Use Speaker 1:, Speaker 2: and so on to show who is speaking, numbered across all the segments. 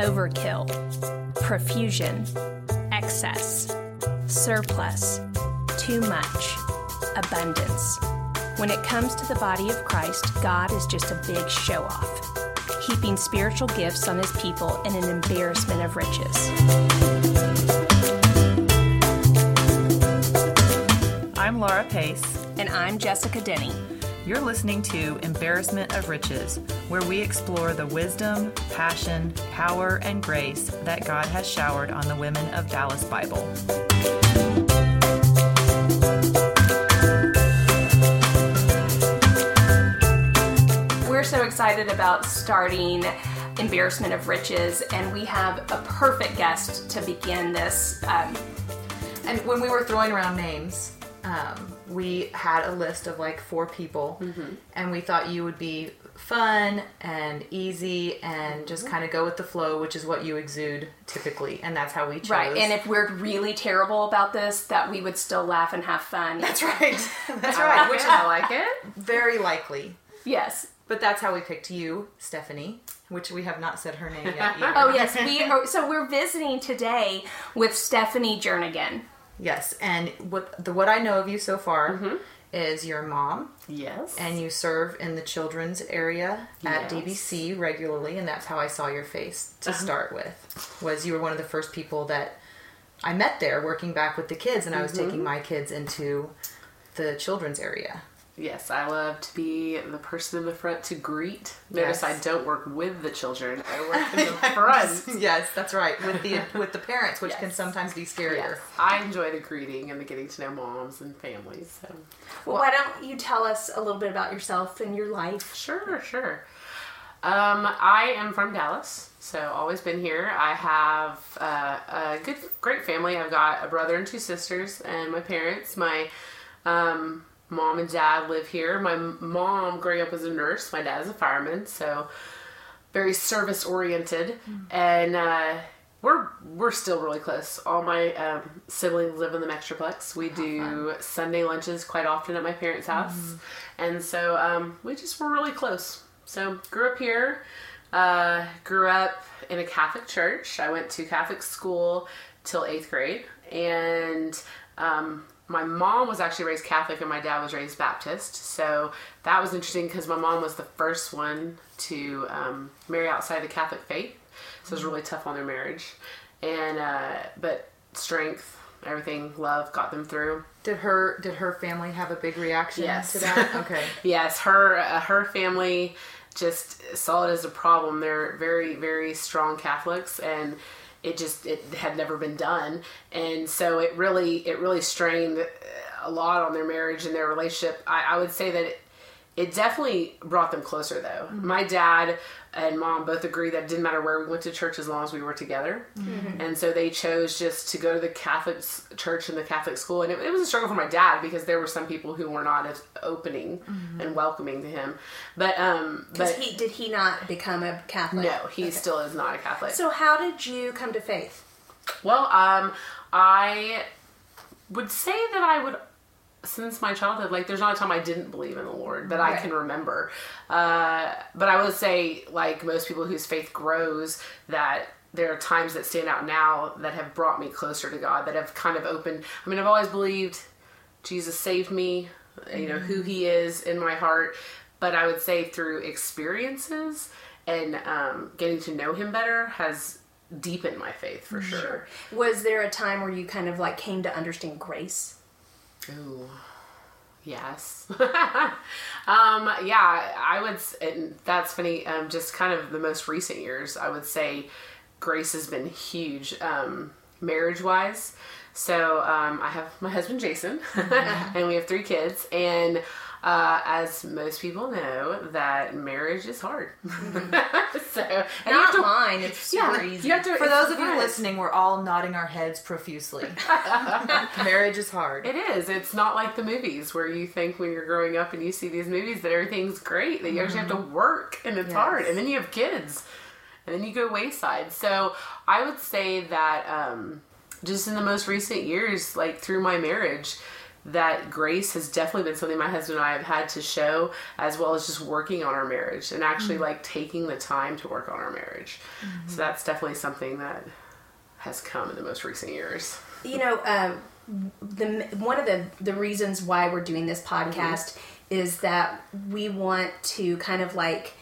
Speaker 1: overkill, profusion, excess, surplus, too much, abundance. When it comes to the body of Christ, God is just a big show-off, heaping spiritual gifts on his people in an embarrassment of riches.
Speaker 2: I'm Laura Pace.
Speaker 1: And I'm Jessica Denny.
Speaker 2: You're listening to Embarrassment of Riches, where we explore the wisdom, passion, power, and grace that God has showered on the women of Dallas Bible.
Speaker 1: We're so excited about starting Embarrassment of Riches, and we have a perfect guest to begin this.
Speaker 3: And when we were throwing around names, we had a list of like 4 people, and we thought you would be fun and easy and just kind of go with the flow, which is what you exude typically, and that's how we chose.
Speaker 1: Right, and if we're really terrible about this, that we would still laugh and have fun.
Speaker 3: That's right. That's right. Which
Speaker 1: I like it.
Speaker 3: Very likely.
Speaker 1: Yes.
Speaker 3: But that's how we picked you, Stephanie, which we have not said her name yet either.
Speaker 1: Oh, yes. So we're visiting today with Stephanie Jernigan.
Speaker 3: Yes, and what I know of you so far is you're a mom.
Speaker 4: Yes.
Speaker 3: And you serve in the children's area at DBC regularly, and that's how I saw your face to start with. Was you were one of the first people that I met there working back with the kids, and I was taking my kids into the children's area.
Speaker 4: Yes, I love to be the person in the front to greet. Notice I don't work with the children. I work in the front.
Speaker 3: Yes, that's right. With the parents, which can sometimes be scarier.
Speaker 4: Yes. I enjoy the greeting and the getting to know moms and families. So.
Speaker 1: Well, why don't you tell us a little bit about yourself and your life?
Speaker 4: Sure. I am from Dallas, so always been here. I have a great family. I've got a brother and 2 sisters, and my parents. My mom and dad live here. My mom growing up was a nurse. My dad is a fireman, so very service oriented. And we're still really close. All my siblings live in the Metroplex. We do Sunday lunches quite often at my parents' house, and so we're really close. So grew up here. Grew up in a Catholic church. I went to Catholic school till 8th grade, and my mom was actually raised Catholic and my dad was raised Baptist. So that was interesting because my mom was the first one to marry outside the Catholic faith. So it was really tough on their marriage. And but strength, everything, love got them through.
Speaker 3: Did her family have a big reaction to that? Okay.
Speaker 4: Yes, her family just saw it as a problem. They're very, very strong Catholics, and it had never been done, and so it really strained a lot on their marriage and their relationship. I would say that it definitely brought them closer, though. My dad and mom both agreed that it didn't matter where we went to church as long as we were together, and so they chose just to go to the Catholic church and the Catholic school, and it was a struggle for my dad because there were some people who were not as opening and welcoming to him. But
Speaker 1: did he not become a Catholic?
Speaker 4: No, he still is not a Catholic.
Speaker 1: So how did you come to faith?
Speaker 4: Well, I would say that since my childhood, like, there's not a time I didn't believe in the Lord that I can remember. But I would say, like most people whose faith grows, that there are times that stand out now that have brought me closer to God, that have kind of opened. I mean, I've always believed Jesus saved me, you know, who he is in my heart. But I would say through experiences and getting to know him better has deepened my faith for sure.
Speaker 1: Was there a time where you kind of like came to understand grace?
Speaker 4: Ooh, yes. Yeah, I would, and that's funny, just kind of the most recent years, I would say grace has been huge, marriage-wise. So, I have my husband, Jason, and we have 3 kids, and as most people know, that marriage is hard. So, and
Speaker 1: not mine. It's super easy.
Speaker 3: For those of you listening, we're all nodding our heads profusely. Marriage is hard.
Speaker 4: It is. It's not like the movies where you think when you're growing up and you see these movies that everything's great, that you actually have to work and it's hard, and then you have kids, and then you go wayside. So I would say that just in the most recent years, like through my marriage, that grace has definitely been something my husband and I have had to show, as well as just working on our marriage and actually like taking the time to work on our marriage. So that's definitely something that has come in the most recent years.
Speaker 1: You know, one of the reasons why we're doing this podcast is that we want to kind of like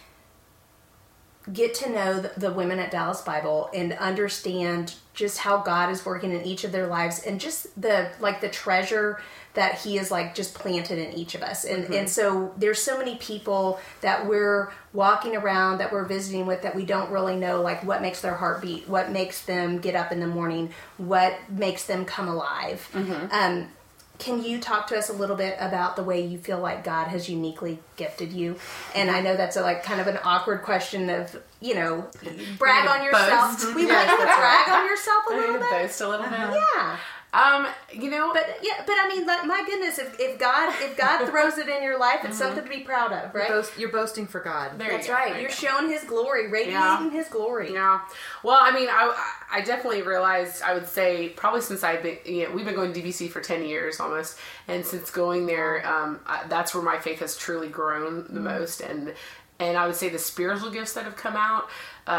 Speaker 1: get to know the women at Dallas Bible and understand just how God is working in each of their lives, and just the treasure that he is like just planted in each of us. And so there's so many people that we're walking around, that we're visiting with, that we don't really know like what makes their heart beat, what makes them get up in the morning, what makes them come alive. Can you talk to us a little bit about the way you feel like God has uniquely gifted you? And I know that's kind of an awkward question of, you know, brag on yourself. We want you to brag on yourself a little bit.
Speaker 4: Boast a little bit.
Speaker 1: Yeah.
Speaker 4: You know,
Speaker 1: but I mean, like, my goodness, if God throws it in your life, it's something to be proud of, right?
Speaker 3: You're boasting for God.
Speaker 1: That's right. You're showing His glory, radiating His glory.
Speaker 4: Yeah. Well, I mean, I definitely realized, I would say, probably since I've been, we've been going to DBC for 10 years almost, and since going there, that's where my faith has truly grown the most, and I would say the spiritual gifts that have come out.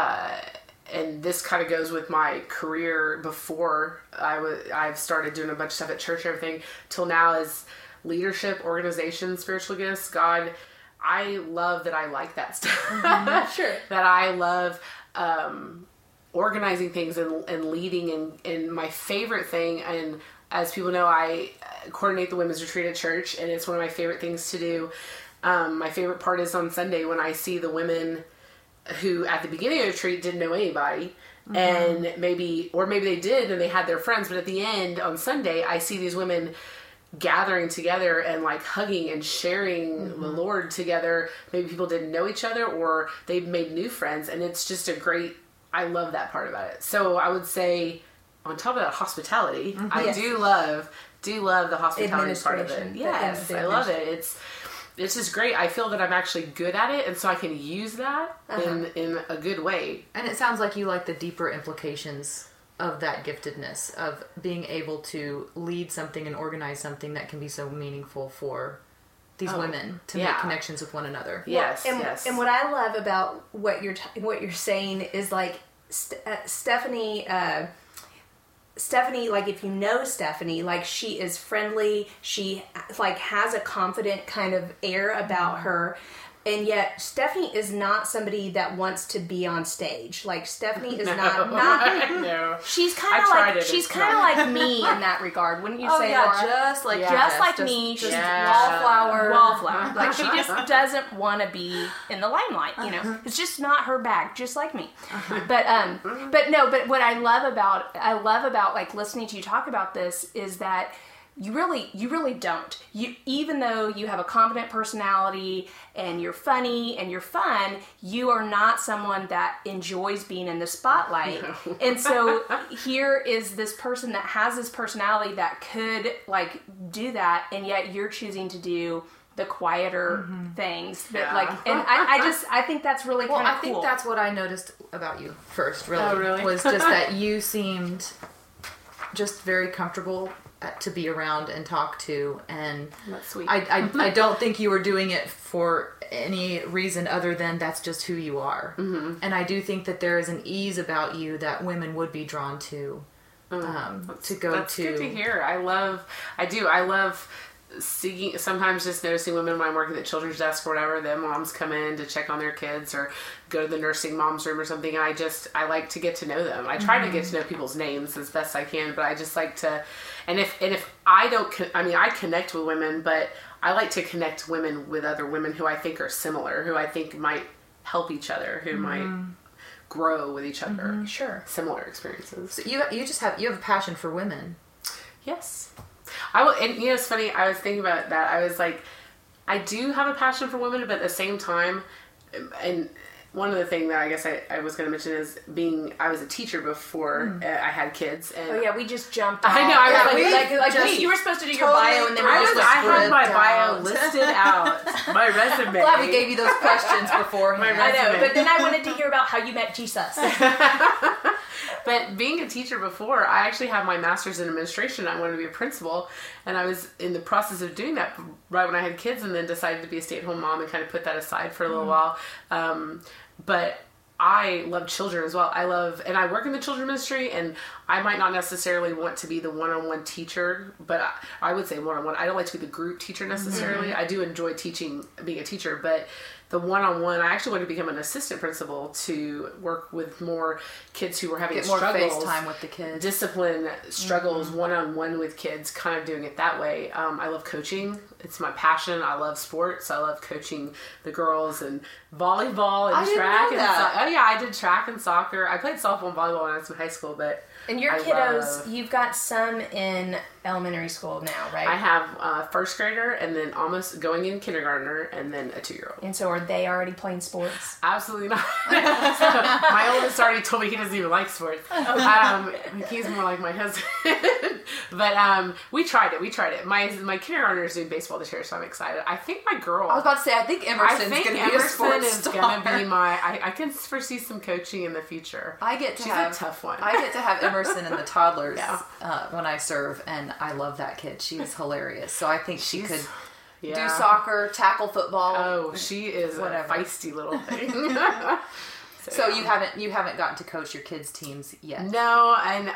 Speaker 4: And this kind of goes with my career before I've started doing a bunch of stuff at church and everything, till now, as leadership, organization, spiritual gifts. God, I love that I like that stuff.
Speaker 1: Sure.
Speaker 4: That I love organizing things and leading. And my favorite thing, and as people know, I coordinate the women's retreat at church, and it's one of my favorite things to do. My favorite part is on Sunday when I see the women who at the beginning of the retreat didn't know anybody, and maybe they did and they had their friends, but at the end on Sunday I see these women gathering together and like hugging and sharing the Lord together. Maybe people didn't know each other, or they've made new friends, and it's just I love that part about it. So I would say, on top of that, hospitality, I do love the hospitality part of it. Yes, I love it. It's just great. I feel that I'm actually good at it, and so I can use that in a good way.
Speaker 3: And it sounds like you like the deeper implications of that giftedness, of being able to lead something and organize something that can be so meaningful for these women to make connections with one another.
Speaker 4: Yes,
Speaker 1: yes. And what I love about what you're saying is like Stephanie, like, if you know Stephanie, like, she is friendly, she like has a confident kind of air about her, and yet Stephanie is not somebody that wants to be on stage. Like, Stephanie is not
Speaker 4: no.
Speaker 1: She's kind of like me in that regard, wouldn't you say, Laura?
Speaker 3: just like
Speaker 1: me. She's wallflower. Like, she just doesn't want to be in the limelight. You know, it's just not her bag. Just like me. But what I love about like listening to you talk about this is that you really don't. Even though you have a confident personality and you're funny and you're fun, you are not someone that enjoys being in the spotlight. No. And so here is this person that has this personality that could like do that, and yet you're choosing to do the quieter things that and I think that's really kind of cool.
Speaker 3: I think that's what I noticed about you first, really. Was just that you seemed just very comfortable to be around and talk to, and
Speaker 4: that's sweet.
Speaker 3: I don't think you were doing it for any reason other than that's just who you are. And I do think that there is an ease about you that women would be drawn to to go
Speaker 4: that's
Speaker 3: to.
Speaker 4: Good to hear. I love seeing, sometimes just noticing women when I'm working at children's desk or whatever, the moms come in to check on their kids or go to the nursing mom's room or something, and I like to get to know them. I try to get to know people's names as best I can, but I just like to, and if I don't, I connect with women, but I like to connect women with other women who I think are similar, who I think might help each other, who might grow with each other.
Speaker 1: Sure.
Speaker 4: Similar experiences.
Speaker 3: So you have a passion for women.
Speaker 4: Yes. I will, and it's funny, I was thinking about that. I was like, I do have a passion for women, but at the same time, and one of the things that I guess I was going to mention is I was a teacher before I had kids. And
Speaker 1: we just jumped.
Speaker 4: I know. I was
Speaker 1: like you were supposed to do your bio, and then I
Speaker 4: had my bio listed out, my resume.
Speaker 3: Glad we gave you those questions beforehand.
Speaker 1: I know, but then I wanted to hear about how you met Jesus.
Speaker 4: But being a teacher before, I actually have my master's in administration. I wanted to be a principal, and I was in the process of doing that right when I had kids, and then decided to be a stay-at-home mom and kind of put that aside for a little while. But I love children as well. And I work in the children's ministry, and I might not necessarily want to be the one-on-one teacher, but I would say one-on-one. I don't like to be the group teacher necessarily. I do enjoy teaching, being a teacher, but the one-on-one, I actually wanted to become an assistant principal to work with more kids who were having struggles.
Speaker 3: Get more face time with the kids.
Speaker 4: Discipline struggles, one-on-one with kids, kind of doing it that way. I love coaching. It's my passion. I love sports. I love coaching the girls and volleyball and track. Oh yeah, I did track and soccer. I played softball and volleyball when I was in high school, but
Speaker 1: and your kiddos, you've got some in elementary school now, right?
Speaker 4: I have a first grader, and then almost going in kindergartner, and then a 2-year-old.
Speaker 1: And so are they already playing sports?
Speaker 4: Absolutely not. My oldest already told me he doesn't even like sports. He's more like my husband. But we tried it. My kindergartner is doing baseball this year, so I'm excited. I think my girl...
Speaker 3: I was about to say, I think Emerson's going to be a sports star.
Speaker 4: Going to be my... I can foresee some coaching in the future.
Speaker 3: She's
Speaker 4: a tough one.
Speaker 3: I get to have Emerson in the toddlers when I serve, and I love that kid. She is hilarious. So I think she could do soccer, tackle football.
Speaker 4: Oh, she is a feisty little thing.
Speaker 3: So you haven't gotten to coach your kids' teams yet?
Speaker 4: No, and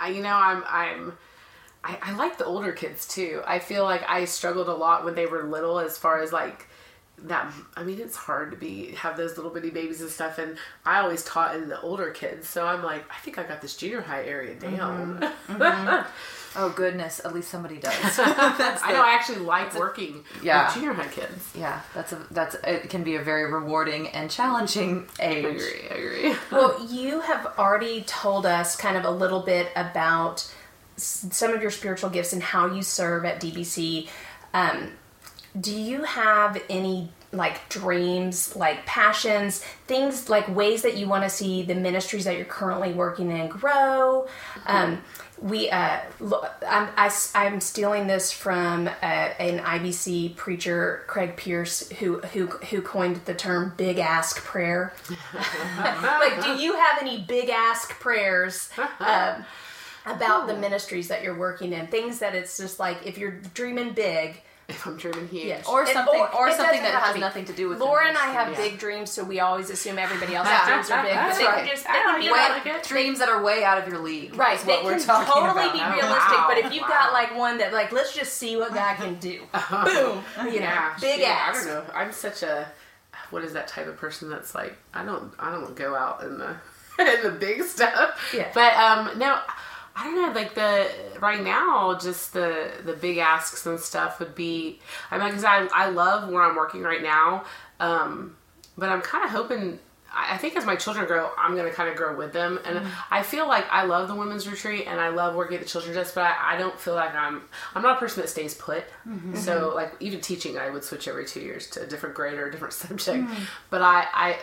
Speaker 4: I like the older kids too. I feel like I struggled a lot when they were little, as far as like that. I mean, it's hard to have those little bitty babies and stuff, and I always taught in the older kids, so I'm like, I think I got this junior high area down.
Speaker 3: Oh goodness, at least somebody does.
Speaker 4: I know, I actually like working with junior high kids.
Speaker 3: Yeah, it can be a very rewarding and challenging age.
Speaker 4: I agree.
Speaker 1: Well, you have already told us kind of a little bit about some of your spiritual gifts and how you serve at DBC. Do you have any like dreams, like passions, things like ways that you want to see the ministries that you're currently working in grow? I'm stealing this from an IBC preacher, Craig Pierce, who coined the term "big ask prayer." Like, do you have any big ask prayers about the ministries that you're working in? Things that it's just like, if you're dreaming big.
Speaker 4: If I'm dreaming huge.
Speaker 3: Yes. Or something that has nothing to do with
Speaker 1: Laura and I have big dreams, so we always assume everybody else's dreams are big. But they can just
Speaker 3: dreams that are way out of your league.
Speaker 1: Right. They can totally be realistic, but if you've got like one that like, let's just see what God can do. Boom. Big ass.
Speaker 4: I don't know. I'm such a, what is that type of person that's like, I don't go out in the big stuff.
Speaker 1: Yeah.
Speaker 4: But no, I don't know, like right now, just the big asks and stuff would be, I mean, because I love where I'm working right now, but I'm kind of hoping, I think as my children grow, I'm going to kind of grow with them, and I feel like I love the women's retreat, and I love working at the children's desk, but I don't feel like I'm not a person that stays put, so like even teaching, I would switch every 2 years to a different grade or a different subject, but I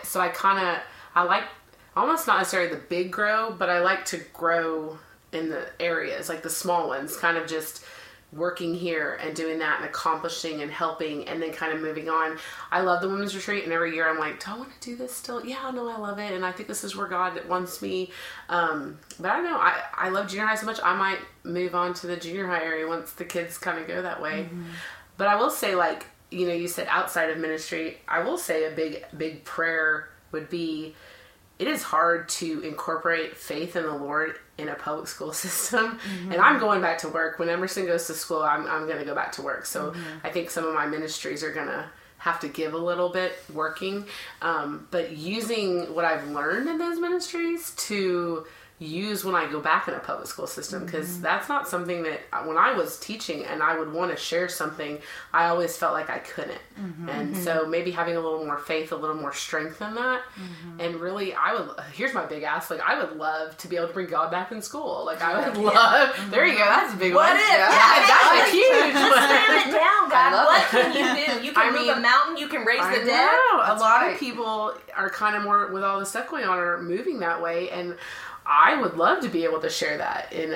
Speaker 4: like, almost not necessarily the big grow, but I like to grow in the areas, like the small ones, kind of just working here and doing that and accomplishing and helping and then kind of moving on. I love the women's retreat, and every year I'm like, do I want to do this still? Yeah, no, I love it, and I think this is where God wants me. But I don't know, I love junior high so much, I might move on to the junior high area once the kids kind of go that way. But I will say, like, you said outside of ministry, I will say a big prayer would be, it is hard to incorporate faith in the Lord in a public school system. And I'm going back to work. When Emerson goes to school, I'm going to go back to work. So I think some of my ministries are going to have to give a little bit working. But using what I've learned in those ministries to use when I go back in a public school system, because that's not something that when I was teaching and I would want to share something, I always felt like I couldn't. And so maybe having a little more faith, a little more strength in that. And really, here's my big ask, like I would love to be able to bring God back in school. Like I would love, there you go, that's a big one.
Speaker 1: What if?
Speaker 4: That's huge.
Speaker 1: Stand it down, God. What can you do? You can move a mountain, you can raise the dead.
Speaker 4: A lot of people are kind of more, with all the stuff going on, are moving that way, and I would love to be able to share that in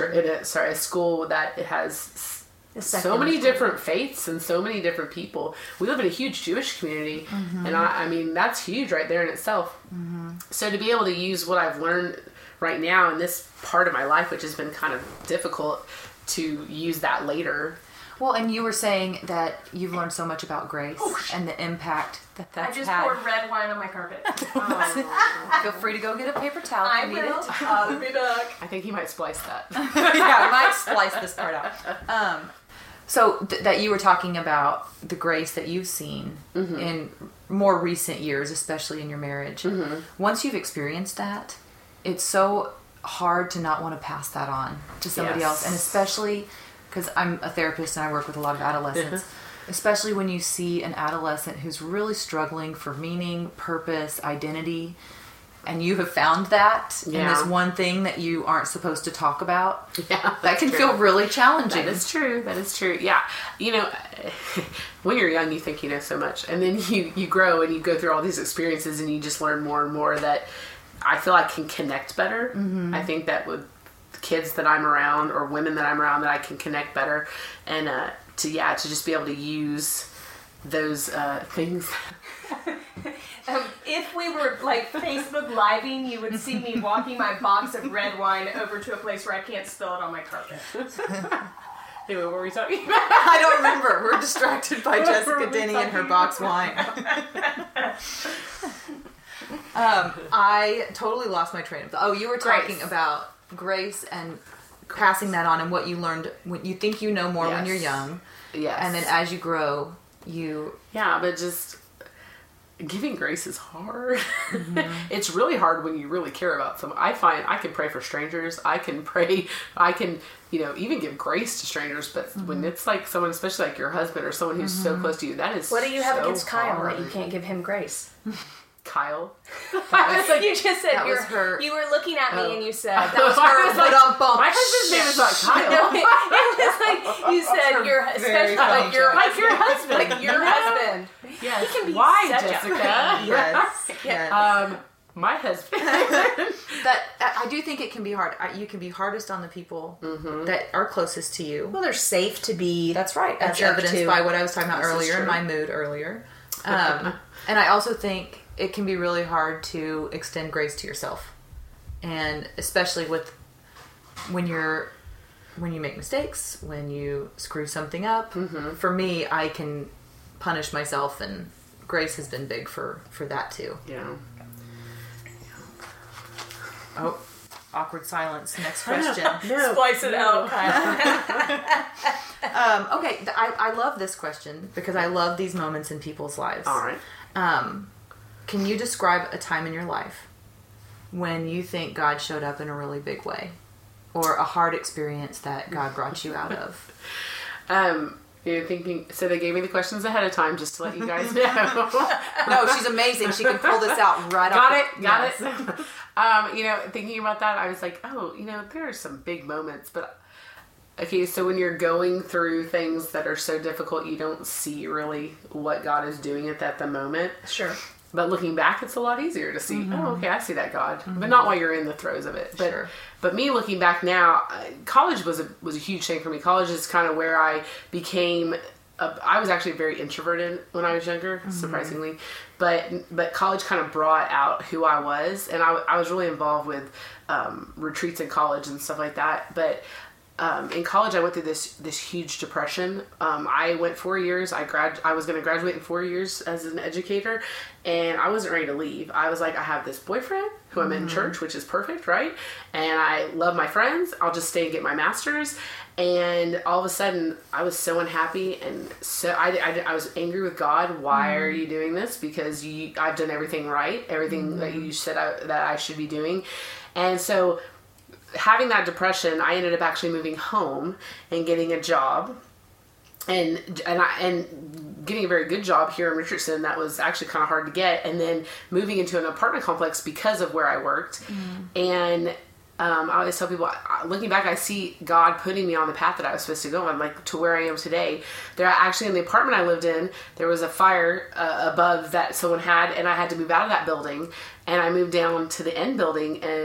Speaker 4: a school that it has so many different faiths and so many different people. We live in a huge Jewish community, and I mean that's huge right there in itself. So to be able to use what I've learned right now in this part of my life, which has been kind of difficult to use that later.
Speaker 3: Well, and you were saying that you've learned so much about grace and the impact that that's
Speaker 5: I just
Speaker 3: had.
Speaker 5: poured red wine on my carpet.
Speaker 3: Feel free to go get a paper towel if
Speaker 5: I
Speaker 3: you need
Speaker 5: will.
Speaker 3: it.
Speaker 5: I'll be back.
Speaker 4: I think he might splice that.
Speaker 3: Yeah, I might splice this part out. So that you were talking about the grace that you've seen in more recent years, especially in your marriage. Once you've experienced that, it's so hard to not want to pass that on to somebody else, and especially because I'm a therapist and I work with a lot of adolescents, especially when you see an adolescent who's really struggling for meaning, purpose, identity, and you have found that in this one thing that you aren't supposed to talk about.
Speaker 4: Yeah,
Speaker 3: that can feel really challenging.
Speaker 4: That is true. That is true. Yeah. You know, when you're young, you think you know so much. And then you grow and you go through all these experiences and you just learn more and more that I feel I can connect better. I think that with kids that I'm around or women that I'm around, that I can connect better, and to just be able to use those things.
Speaker 5: If we were like Facebook living, you would see me walking my box of red wine over to a place where I can't spill it on my carpet.
Speaker 4: Anyway, what were we talking about?
Speaker 3: I don't remember. We're distracted by Jessica Denny and her box wine. I totally lost my train of thought. Oh, you were talking about grace and passing that on and what you learned when you think you know more when you're young.
Speaker 4: Yes.
Speaker 3: And then as you grow,
Speaker 4: but just giving grace is hard. It's really hard when you really care about someone. I find I can pray for strangers. I can even give grace to strangers. But when it's like someone, especially like your husband or someone who's so close to you, that is
Speaker 1: What do you have
Speaker 4: so
Speaker 1: against Kyle
Speaker 4: hard.
Speaker 1: that you can't give him grace?
Speaker 4: Kyle?
Speaker 1: You just said
Speaker 3: that was her.
Speaker 1: You were looking at me and you said
Speaker 3: That was her.
Speaker 4: My husband's name is not Kyle.
Speaker 1: No, it was like you said your especially like your husband, like your husband.
Speaker 4: Yes.
Speaker 1: He can be
Speaker 4: Why,
Speaker 1: such a
Speaker 4: Jessica?
Speaker 3: Yes.
Speaker 4: My husband.
Speaker 3: That I do think it can be hard. You can be hardest on the people that are closest to you.
Speaker 1: Well, they're safe to be.
Speaker 3: That's right.
Speaker 1: a
Speaker 3: As
Speaker 1: jerk
Speaker 3: evidenced
Speaker 1: to.
Speaker 3: by what I was talking about
Speaker 4: This is
Speaker 3: earlier,
Speaker 4: true.
Speaker 3: in my mood earlier. And I also think it can be really hard to extend grace to yourself. And especially when you make mistakes, when you screw something up. For me, I can punish myself, and grace has been big for that too.
Speaker 4: Yeah.
Speaker 3: Oh, awkward silence. Next question.
Speaker 4: No.
Speaker 5: Splice it out, Kyle.
Speaker 3: Okay, I love this question because I love these moments in people's lives.
Speaker 4: All right.
Speaker 3: Can you describe a time in your life when you think God showed up in a really big way, or a hard experience that God brought you out of?
Speaker 4: You're thinking, so they gave me the questions ahead of time just to let you guys know.
Speaker 3: No, she's amazing. She can pull this out right off.
Speaker 4: Got it. Thinking about that, I was like, there are some big moments, but okay, so when you're going through things that are so difficult, you don't see really what God is doing at the moment.
Speaker 1: Sure.
Speaker 4: But looking back, it's a lot easier to see, oh, okay, I see that God. But not while you're in the throes of it. But, but me looking back now, college was a huge thing for me. College is kind of where I became, I was actually very introverted when I was younger, surprisingly. But college kind of brought out who I was. And I was really involved with retreats in college and stuff like that. But in college, I went through this huge depression. I went 4 years. I was going to graduate in 4 years as an educator, and I wasn't ready to leave. I was like, I have this boyfriend who I'm in church, which is perfect, right? And I love my friends. I'll just stay and get my master's. And all of a sudden, I was so unhappy, and so I was angry with God. Why are you doing this? Because I've done everything right, everything that you said that I should be doing, and so. Having that depression, I ended up actually moving home and getting a job, and getting a very good job here in Richardson. That was actually kind of hard to get, and then moving into an apartment complex because of where I worked. And I always tell people, looking back, I see God putting me on the path that I was supposed to go on, like to where I am today. There actually, in the apartment I lived in, there was a fire above that someone had, and I had to move out of that building, and I moved down to the end building, and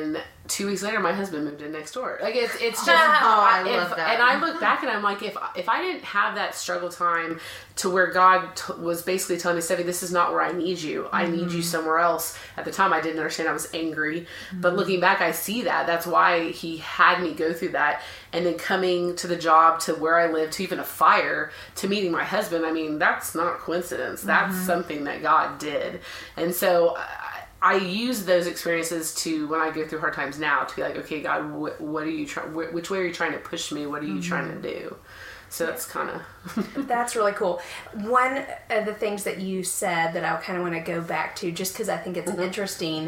Speaker 4: 2 weeks later, my husband moved in next door. Like it's just.
Speaker 6: I love that.
Speaker 4: And I look back and I'm like, if I didn't have that struggle time to where God was basically telling me, Steffi, this is not where I need you. I need you somewhere else. At the time, I didn't understand. I was angry, but looking back, I see that. That's why He had me go through that. And then coming to the job, to where I live, to even a fire, to meeting my husband. I mean, that's not coincidence. That's something that God did. And so I use those experiences to, when I go through hard times now, to be like, okay, God, what are you trying? Which way are you trying to push me? What are you trying to do? So that's kind of.
Speaker 1: That's really cool. One of the things that you said that I kind of want to go back to, just because I think it's interesting.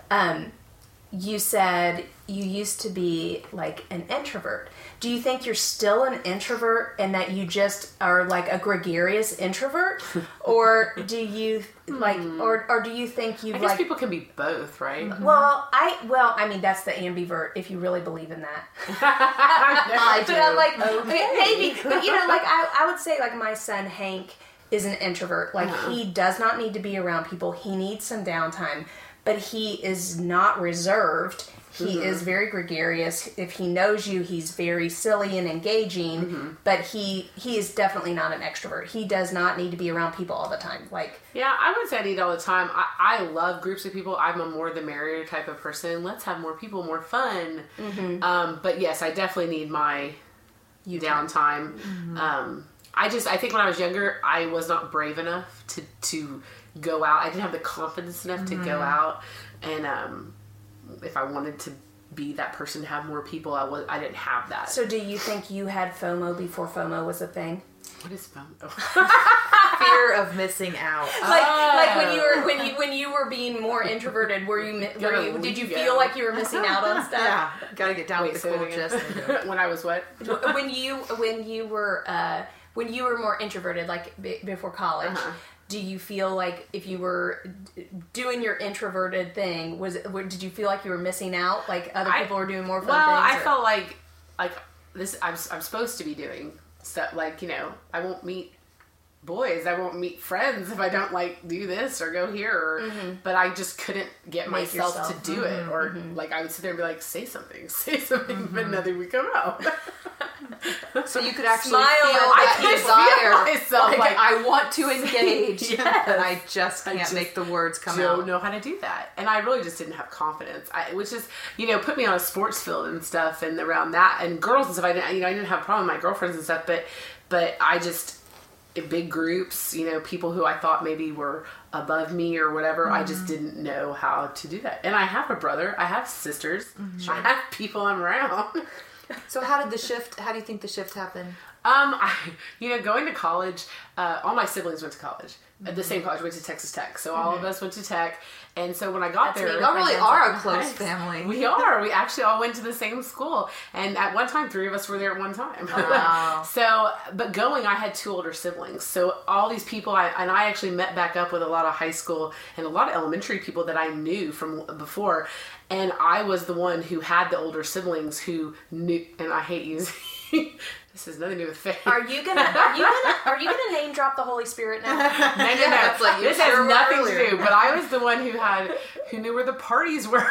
Speaker 1: You said you used to be like an introvert. Do you think you're still an introvert and that you just are like a gregarious introvert? Or do you like, or do you think you've
Speaker 4: I guess
Speaker 1: like...
Speaker 4: people can be both, right?
Speaker 1: Well, I mean, that's the ambivert, if you really believe in that.
Speaker 6: I do.
Speaker 1: But I'm like, maybe, but you know, like I would say like my son Hank is an introvert. Like he does not need to be around people. He needs some downtime, but he is not reserved. He is very gregarious. If he knows you, he's very silly and engaging, but he is definitely not an extrovert. He does not need to be around people all the time. Like,
Speaker 4: yeah, I would say I need all the time. I love groups of people. I'm a more the merrier type of person. Let's have more people, more fun. But yes, I definitely need my downtime. I think when I was younger, I was not brave enough to go out. I didn't have the confidence enough to go out. And if I wanted to be that person to have more people, I didn't have that.
Speaker 1: so do you think you had FOMO before FOMO was a thing?
Speaker 4: What is fun?
Speaker 6: Fear of missing out.
Speaker 1: Like when you were being more introverted, did you feel like you were missing out on stuff?
Speaker 6: Yeah, gotta get down with the cool chest.
Speaker 4: When I was what?
Speaker 1: When you were more introverted, like before college, do you feel like if you were doing your introverted thing, did you feel like you were missing out? Like other people were doing more fun things?
Speaker 4: Well, I felt like this. I'm supposed to be doing stuff. Like, you know, I won't meet boys. I won't meet friends if I don't like do this or go here. But I just couldn't get myself to do it. Or like I would sit there and be like, say something, but nothing would come out.
Speaker 6: So you could actually
Speaker 1: Smile
Speaker 6: feel that desire.
Speaker 4: Like,
Speaker 6: I want to engage, but I just can't make the words come out.
Speaker 4: Don't know how to do that, and I really just didn't have confidence. Which is, you know, put me on a sports field and stuff, and around that, and girls and stuff. I didn't have a problem with my girlfriends and stuff, but I just in big groups, you know, people who I thought maybe were above me or whatever. I just didn't know how to do that. And I have a brother, I have sisters, I have people I'm around.
Speaker 6: So how do you think the shift happened?
Speaker 4: Going to college, all my siblings went to college. At the same college, went to Texas Tech. So all of us went to Tech. And so when I got there...
Speaker 6: Y'all really are a close family.
Speaker 4: We are. We actually all went to the same school. And at one time, 3 of us were there at one time.
Speaker 6: Wow.
Speaker 4: I had 2 older siblings. So all these people, I actually met back up with a lot of high school and a lot of elementary people that I knew from before. And I was the one who had the older siblings who knew, and I hate using... This has nothing to do with faith.
Speaker 1: Are you gonna name drop the Holy Spirit now?
Speaker 4: No.
Speaker 6: Like
Speaker 4: this has nothing to do. But I was the one who knew where the parties were.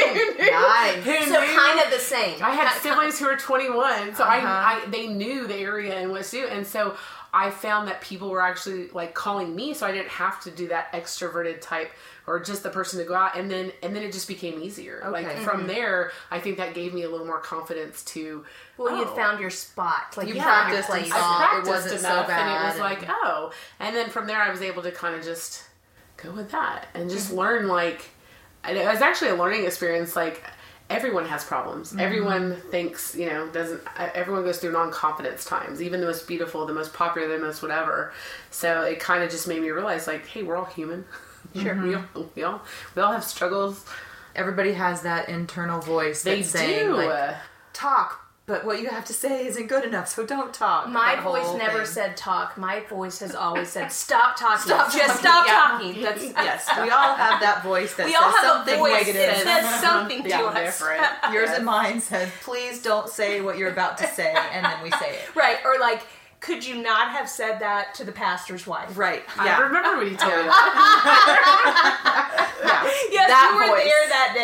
Speaker 6: Nice.
Speaker 1: Kind of the same.
Speaker 4: I had siblings who were 21, so they knew the area and what to do, and so I found that people were actually like calling me, so I didn't have to do that extroverted type or just the person to go out, and then it just became easier. Okay. Like from there, I think that gave me a little more confidence to.
Speaker 1: Well, you found your spot. Like
Speaker 6: you
Speaker 1: practiced
Speaker 6: practiced
Speaker 1: and
Speaker 6: saw
Speaker 4: I
Speaker 6: it wasn't
Speaker 4: enough,
Speaker 6: so bad,
Speaker 4: and it was like, oh, and then from there I was able to kind of just go with that and just learn. Like, it was actually a learning experience. Like, everyone has problems. Everyone thinks, everyone goes through non-confidence times, even the most beautiful, the most popular, the most whatever. So it kind of just made me realize, like, hey, we're all human. Sure. We all have struggles.
Speaker 6: Everybody has that internal voice that's saying, like, talk, but what you have to say isn't good enough, so don't talk.
Speaker 1: My voice never said talk. My voice has always said stop talking. Stop talking.
Speaker 6: That's, yes, we all have that voice that says something negative.
Speaker 1: It says something to us.
Speaker 4: Different.
Speaker 6: Yours and mine says, please don't say what you're about to say, and then we say it.
Speaker 1: Right, or like, could you not have said that to the pastor's wife?
Speaker 6: Right.
Speaker 4: Yeah. I remember when you told me that.
Speaker 6: Yeah.
Speaker 1: Yes,
Speaker 6: that
Speaker 1: you were
Speaker 6: voice
Speaker 1: there that day.
Speaker 6: That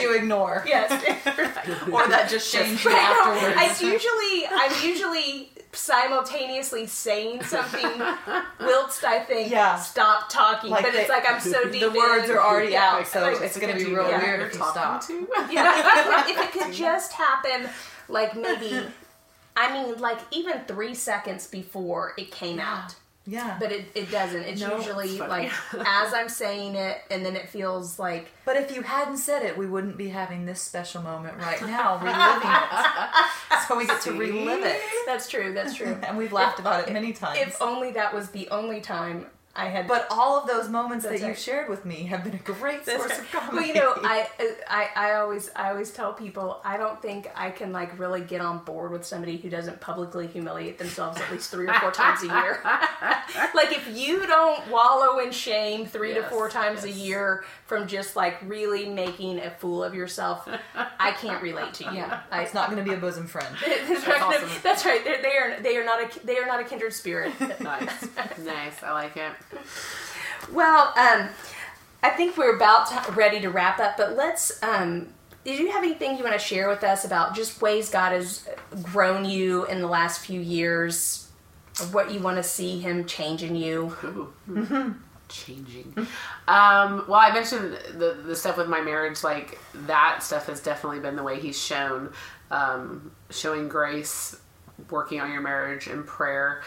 Speaker 6: you ignore.
Speaker 5: Yes.
Speaker 6: Or that just shames you afterwards.
Speaker 5: I'm usually simultaneously saying something whilst I think, stop talking. Like but it's like I'm so deep
Speaker 6: the words are already out, so
Speaker 5: like,
Speaker 6: it's going to be real weird if you stop.
Speaker 5: If it could just happen, like maybe, like even 3 seconds before it came out.
Speaker 6: Yeah.
Speaker 5: But it doesn't. It's usually like as I'm saying it, and then it feels like...
Speaker 6: But if you hadn't said it, we wouldn't be having this special moment right now, reliving it. So we get to relive it.
Speaker 5: That's true.
Speaker 6: And we've laughed about it many times.
Speaker 5: If only that was the only time I had...
Speaker 6: But all of those moments that you've shared with me have been a great source of comedy.
Speaker 5: Well, I always tell people, I don't think I can like really get on board with somebody who doesn't publicly humiliate themselves at least 3 or 4 times a year. Like if you don't wallow in shame 3 to 4 times a year from just like really making a fool of yourself, I can't relate to you.
Speaker 6: It's not going to be a bosom friend.
Speaker 5: That's right. They are not a kindred spirit.
Speaker 4: Nice. I like it.
Speaker 5: Well, I think we're ready to wrap up, but let's, did you have anything you want to share with us about just ways God has grown you in the last few years, or what you want to see Him change in you?
Speaker 4: Changing. Well, I mentioned the stuff with my marriage, like that stuff has definitely been the way He's shown, showing grace, working on your marriage and prayer.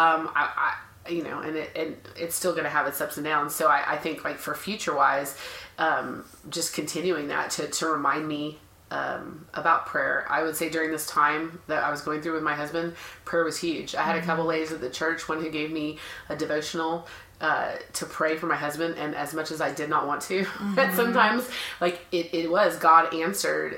Speaker 4: And it's still going to have its ups and downs. So I think like for future wise, just continuing that to remind me about prayer. I would say during this time that I was going through with my husband, prayer was huge. I had a couple ladies at the church, one who gave me a devotional to pray for my husband, and as much as I did not want to, sometimes like it was God answered.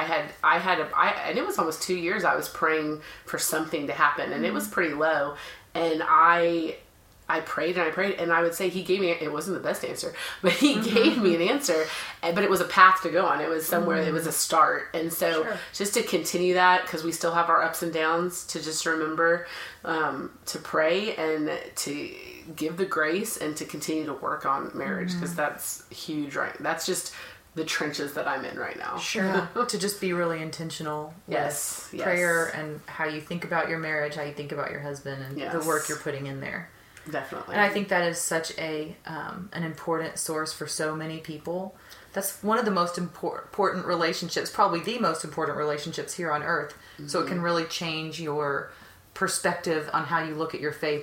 Speaker 4: And it was almost 2 years I was praying for something to happen, and it was pretty low. And I prayed and I would say He gave me, it wasn't the best answer, but He gave me an answer, but it was a path to go on. It was somewhere, it was a start. And so just to continue that, because we still have our ups and downs, to just remember to pray and to give the grace and to continue to work on marriage, because that's huge, right? That's just the trenches that I'm in right now.
Speaker 6: Sure. To just be really intentional with prayer and how you think about your marriage, how you think about your husband, and the work you're putting in there.
Speaker 4: Definitely.
Speaker 6: And I think that is such an important source for so many people. That's one of the most important relationships, probably the most important relationships here on earth. So it can really change your perspective on how you look at your faith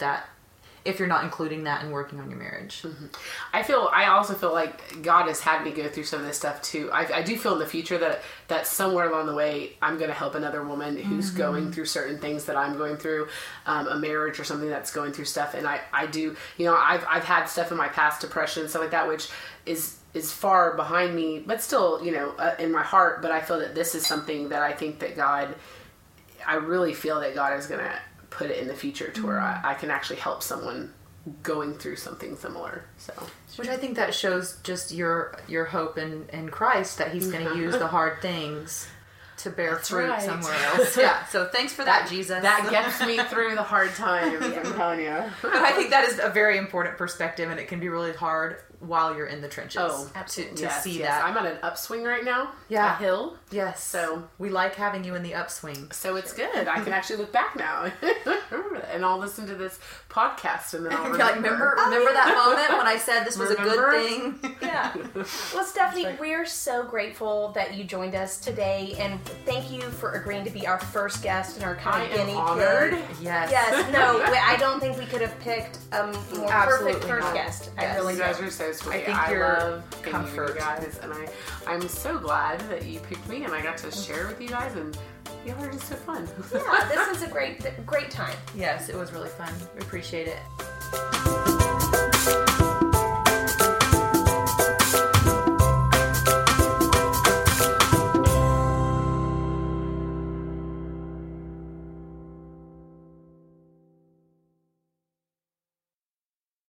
Speaker 6: if you're not including that and working on your marriage.
Speaker 4: I also feel like God has had me go through some of this stuff too. I do feel in the future that somewhere along the way, I'm going to help another woman who's going through certain things that I'm going through, a marriage or something that's going through stuff. And I do, I've had stuff in my past, depression, stuff like that, which is far behind me, but still, in my heart. But I feel that this is something that I think that I really feel that God is going to put it in the future to where I can actually help someone going through something similar. So,
Speaker 6: which I think that shows just your hope in Christ, that He's going to use the hard things to bear fruit somewhere else. Yeah. So thanks for that, Jesus.
Speaker 4: That gets me through the hard times, I'm telling you.
Speaker 6: But I think that is a very important perspective, and it can be really hard while you're in the trenches.
Speaker 4: Oh,
Speaker 6: absolutely. To see that.
Speaker 4: I'm on an upswing right now.
Speaker 6: Yeah.
Speaker 4: A hill.
Speaker 6: Yes.
Speaker 4: So
Speaker 6: we like having you in the upswing.
Speaker 4: So it's good. I can actually look back now and I'll listen to this podcast, and then I'll
Speaker 6: remember that moment when I said this was a good thing?
Speaker 5: Yeah. Well, Stephanie, we're so grateful that you joined us today, and thank you for agreeing to be our first guest and our kind of guinea pig.
Speaker 6: Yes.
Speaker 5: Yes. No, I don't think we could have picked a more perfect first guest.
Speaker 4: Yes.
Speaker 5: I really
Speaker 4: do. You guys are so sweet.
Speaker 6: I think
Speaker 4: love
Speaker 6: comfort,
Speaker 4: you guys, and I'm so glad that you picked me and I got to share with you guys, and y'all are just so fun.
Speaker 5: Yeah, this is a great time.
Speaker 6: Yes, it was really fun. We appreciate it.